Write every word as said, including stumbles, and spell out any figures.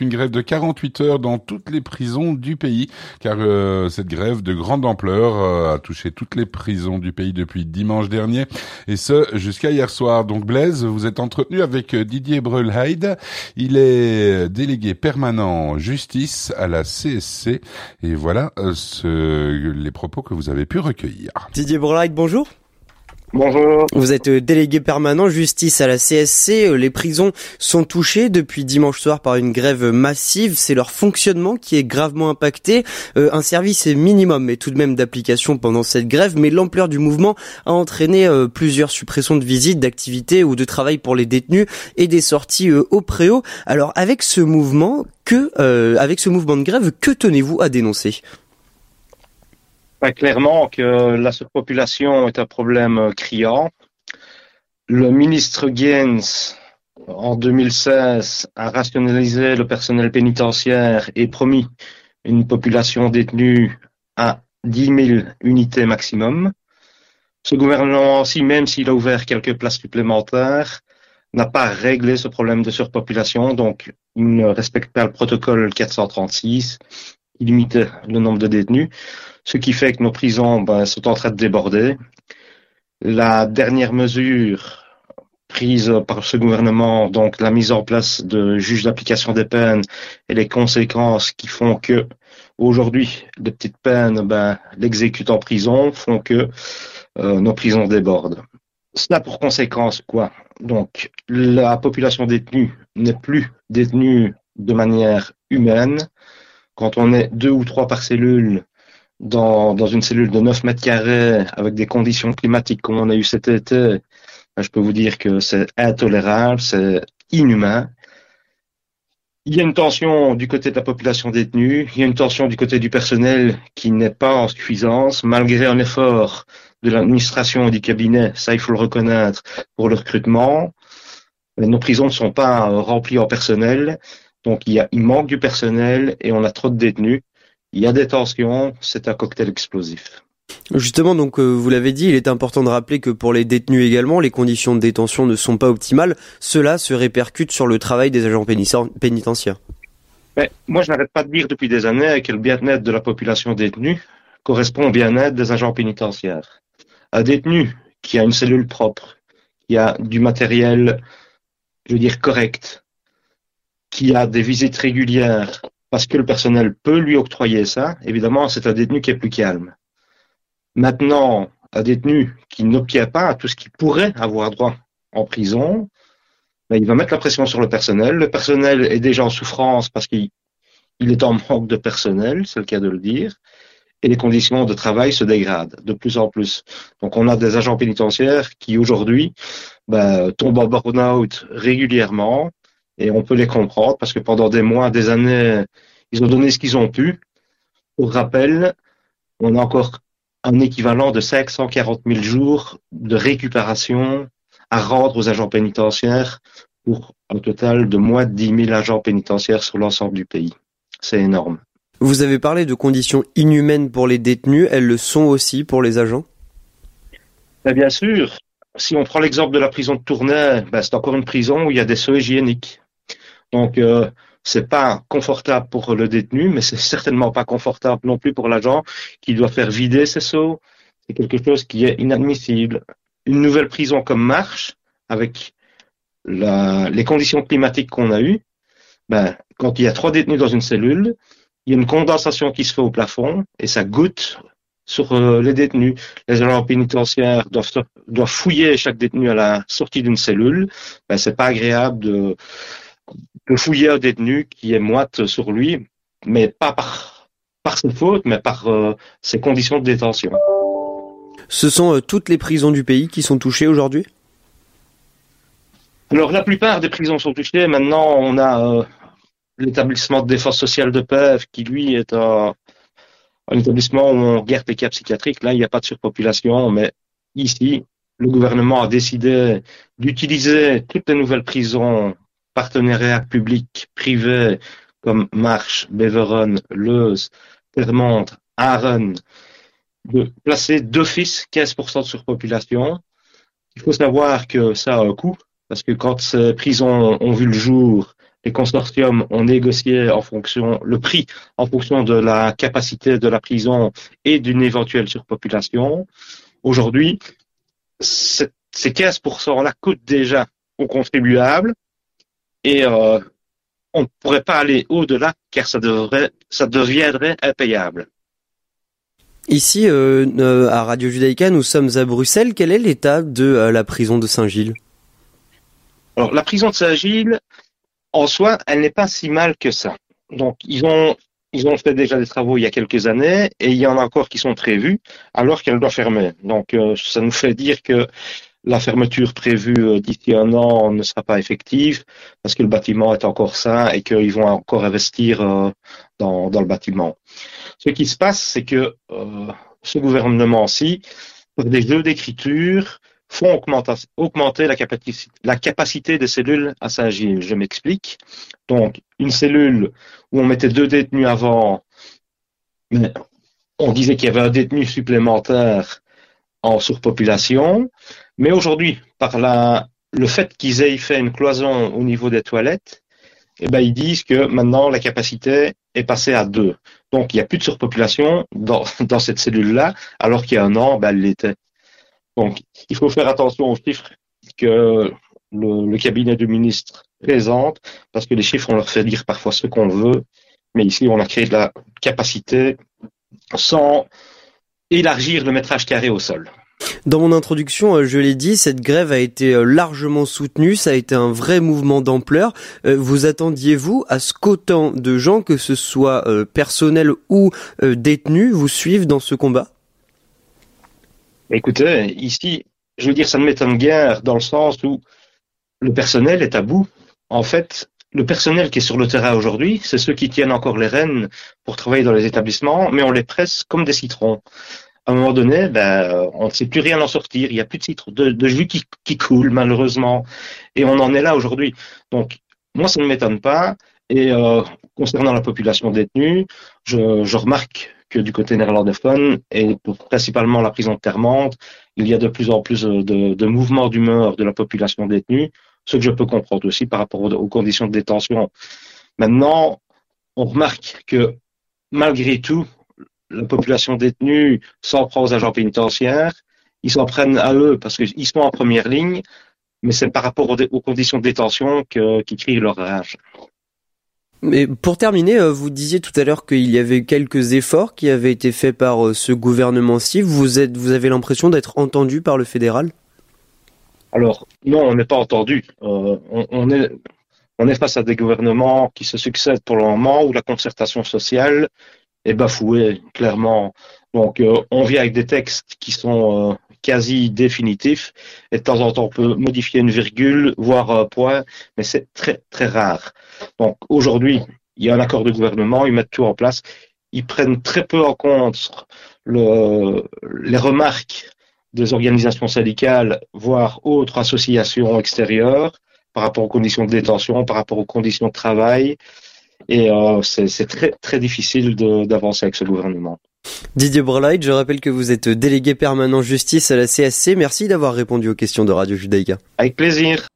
Une grève de quarante-huit heures dans toutes les prisons du pays, car euh, cette grève de grande ampleur euh, a touché toutes les prisons du pays depuis dimanche dernier, et ce jusqu'à hier soir. Donc Blaise, vous êtes entretenu avec Didier Breulheide. Il est délégué permanent justice à la C S C, et voilà euh, ce, les propos que vous avez pu recueillir. Didier Breulheide, bonjour. Bonjour. Vous êtes délégué permanent justice à la C S C. Les prisons sont touchées depuis dimanche soir par une grève massive. C'est leur fonctionnement qui est gravement impacté. Euh, un service minimum est tout de même d'application pendant cette grève, mais l'ampleur du mouvement a entraîné euh, plusieurs suppressions de visites, d'activités ou de travail pour les détenus et des sorties euh, au préau. Alors avec ce mouvement, que euh, avec ce mouvement de grève, que tenez-vous à dénoncer ? Ben, clairement que la surpopulation est un problème criant. Le ministre Gaines, en deux mille seize, a rationalisé le personnel pénitentiaire et promis une population détenue à dix mille unités maximum. Ce gouvernement-ci, même s'il a ouvert quelques places supplémentaires, n'a pas réglé ce problème de surpopulation, donc il ne respecte pas le protocole quatre cent trente-six, qui limite le nombre de détenus. Ce qui fait que nos prisons ben, sont en train de déborder. La dernière mesure prise par ce gouvernement, donc la mise en place de juges d'application des peines et les conséquences qui font que aujourd'hui les petites peines ben, l'exécutent en prison, font que euh, nos prisons débordent. Cela a pour conséquence quoi ? Donc la population détenue n'est plus détenue de manière humaine. Quand on est deux ou trois par cellule, Dans, dans une cellule de neuf mètres carrés avec des conditions climatiques comme on a eu cet été, je peux vous dire que c'est intolérable, c'est inhumain. Il y a une tension du côté de la population détenue, il y a une tension du côté du personnel qui n'est pas en suffisance, malgré un effort de l'administration et du cabinet, ça il faut le reconnaître, pour le recrutement. Nos prisons ne sont pas remplies en personnel, donc il, y a, il manque du personnel et on a trop de détenus. Il y a des tensions, c'est un cocktail explosif. Justement, donc euh, vous l'avez dit, il est important de rappeler que pour les détenus également, les conditions de détention ne sont pas optimales. Cela se répercute sur le travail des agents pénitentiaires. Mais moi, je n'arrête pas de dire depuis des années que le bien-être de la population détenue correspond au bien-être des agents pénitentiaires. Un détenu qui a une cellule propre, qui a du matériel, je veux dire, correct, qui a des visites régulières, parce que le personnel peut lui octroyer ça, évidemment, c'est un détenu qui est plus calme. Maintenant, un détenu qui n'obtient pas tout ce qu'il pourrait avoir droit en prison, ben, il va mettre la pression sur le personnel. Le personnel est déjà en souffrance parce qu'il il est en manque de personnel, c'est le cas de le dire, et les conditions de travail se dégradent de plus en plus. Donc on a des agents pénitentiaires qui aujourd'hui ben, tombent en burn-out régulièrement, et on peut les comprendre parce que pendant des mois, des années, ils ont donné ce qu'ils ont pu. Pour rappel, on a encore un équivalent de cinq cent quarante mille jours de récupération à rendre aux agents pénitentiaires pour un total de moins de dix mille agents pénitentiaires sur l'ensemble du pays. C'est énorme. Vous avez parlé de conditions inhumaines pour les détenus, elles le sont aussi pour les agents ? Ben bien sûr. Si on prend l'exemple de la prison de Tournai, ben c'est encore une prison où il y a des seaux hygiéniques. Donc, euh, c'est pas confortable pour le détenu, mais c'est certainement pas confortable non plus pour l'agent qui doit faire vider ses seaux. C'est quelque chose qui est inadmissible. Une nouvelle prison comme Marche, avec la, les conditions climatiques qu'on a eues, ben, quand il y a trois détenus dans une cellule, il y a une condensation qui se fait au plafond et ça goûte sur euh, les détenus. Les agents pénitentiaires doivent, doivent fouiller chaque détenu à la sortie d'une cellule. Ben, c'est pas agréable de de fouiller un détenu qui est moite sur lui, mais pas par, par ses fautes, mais par euh, ses conditions de détention. Ce sont euh, toutes les prisons du pays qui sont touchées aujourd'hui ? Alors, la plupart des prisons sont touchées. Maintenant, on a euh, l'établissement de défense sociale de Pève, qui, lui, est un, un établissement où on regarde les cas psychiatriques. Là, il n'y a pas de surpopulation, mais ici, le gouvernement a décidé d'utiliser toutes les nouvelles prisons partenariats publics, privés, comme Marche, Beveren, Leuze, Termonde, Aren, de placer d'office quinze pour cent de surpopulation. Il faut savoir que ça a un coût, parce que quand ces prisons ont vu le jour, les consortiums ont négocié en fonction, le prix en fonction de la capacité de la prison et d'une éventuelle surpopulation. Aujourd'hui, ces quinze pour cent-là coûtent déjà aux contribuables et euh, on ne pourrait pas aller au-delà car ça devrait, ça deviendrait impayable. Ici, euh, euh, à Radio Judaïka, nous sommes à Bruxelles. Quel est l'état de euh, la prison de Saint-Gilles ? Alors, la prison de Saint-Gilles, en soi, elle n'est pas si mal que ça. Donc, ils ont, ils ont fait déjà des travaux il y a quelques années et il y en a encore qui sont prévus alors qu'elle doit fermer. Donc, euh, ça nous fait dire que la fermeture prévue euh, d'ici un an ne sera pas effective parce que le bâtiment est encore sain et qu'ils vont encore investir euh, dans, dans le bâtiment. Ce qui se passe, c'est que euh, ce gouvernement-ci, pour des jeux d'écriture, font augmenter, augmenter la, capaci- la capacité des cellules à Saint-Gilles. Je m'explique. Donc, une cellule où on mettait deux détenus avant, mais on disait qu'il y avait un détenu supplémentaire en surpopulation. Mais aujourd'hui, par la, le fait qu'ils aient fait une cloison au niveau des toilettes, eh ben, ils disent que maintenant la capacité est passée à deux. Donc, il n'y a plus de surpopulation dans, dans cette cellule-là, alors qu'il y a un an, ben, elle l'était. Donc, il faut faire attention aux chiffres que le, le cabinet du ministre présente, parce que les chiffres, on leur fait dire parfois ce qu'on veut, mais ici, on a créé de la capacité sans élargir le métrage carré au sol. Dans mon introduction, je l'ai dit, cette grève a été largement soutenue, ça a été un vrai mouvement d'ampleur. Vous attendiez-vous à ce qu'autant de gens, que ce soit personnels ou détenus, vous suivent dans ce combat ? Écoutez, ici, je veux dire, ça ne m'étonne guère dans le sens où le personnel est à bout. En fait, le personnel qui est sur le terrain aujourd'hui, c'est ceux qui tiennent encore les rênes pour travailler dans les établissements, mais on les presse comme des citrons. À un moment donné, ben, on ne sait plus rien en sortir. Il n'y a plus de citron, de, de jus qui, qui coule, malheureusement. Et on en est là aujourd'hui. Donc, moi, ça ne m'étonne pas. Et euh, concernant la population détenue, je, je remarque que du côté néerlandophone, et principalement la prison de Termonde, il y a de plus en plus de, de mouvements d'humeur de la population détenue, ce que je peux comprendre aussi par rapport aux, aux conditions de détention. Maintenant, on remarque que malgré tout, la population détenue s'en prend aux agents pénitentiaires, ils s'en prennent à eux parce qu'ils sont en première ligne, mais c'est par rapport aux, aux conditions de détention que, qu'ils crient leur rage. Mais pour terminer, vous disiez tout à l'heure qu'il y avait quelques efforts qui avaient été faits par ce gouvernement-ci. Vous êtes, vous avez l'impression d'être entendu par le fédéral ? Alors, non, on n'est pas entendu. Euh, on, on est, on est face à des gouvernements qui se succèdent pour le moment où la concertation sociale est bafouée, clairement. Donc, euh, on vient avec des textes qui sont euh, quasi définitifs et de temps en temps, on peut modifier une virgule, voire un point, mais c'est très, très rare. Donc, aujourd'hui, il y a un accord de gouvernement, ils mettent tout en place. Ils prennent très peu en compte le, les remarques des organisations syndicales, voire autres associations extérieures, par rapport aux conditions de détention, par rapport aux conditions de travail. Et euh, c'est, c'est très, très difficile de, d'avancer avec ce gouvernement. Didier Breleit, je rappelle que vous êtes délégué permanent justice à la C S C. Merci d'avoir répondu aux questions de Radio Judaïka. Avec plaisir.